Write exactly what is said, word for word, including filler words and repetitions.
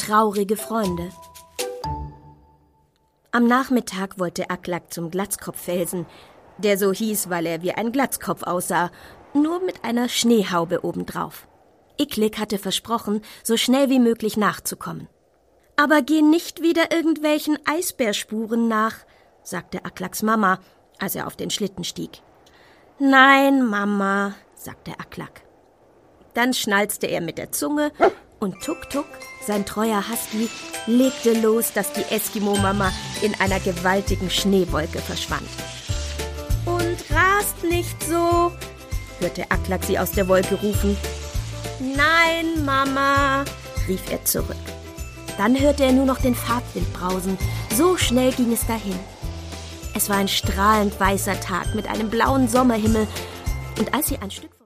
traurige Freunde. Am Nachmittag wollte Aklak zum Glatzkopffelsen, der so hieß, weil er wie ein Glatzkopf aussah, nur mit einer Schneehaube obendrauf. Iklik hatte versprochen, so schnell wie möglich nachzukommen. »Aber geh nicht wieder irgendwelchen Eisbärspuren nach«, sagte Aklaks Mama, als er auf den Schlitten stieg. »Nein, Mama«, sagte Aklak. Dann schnalzte er mit der Zunge und Tuk-Tuk, sein treuer Husky, legte los, dass die Eskimo-Mama in einer gewaltigen Schneewolke verschwand. »Und rast nicht so«, hörte Aklak sie aus der Wolke rufen. »Nein, Mama«, rief er zurück. Dann hörte er nur noch den Fahrtwind brausen. So schnell ging es dahin. Es war ein strahlend weißer Tag mit einem blauen Sommerhimmel. Und als sie ein Stück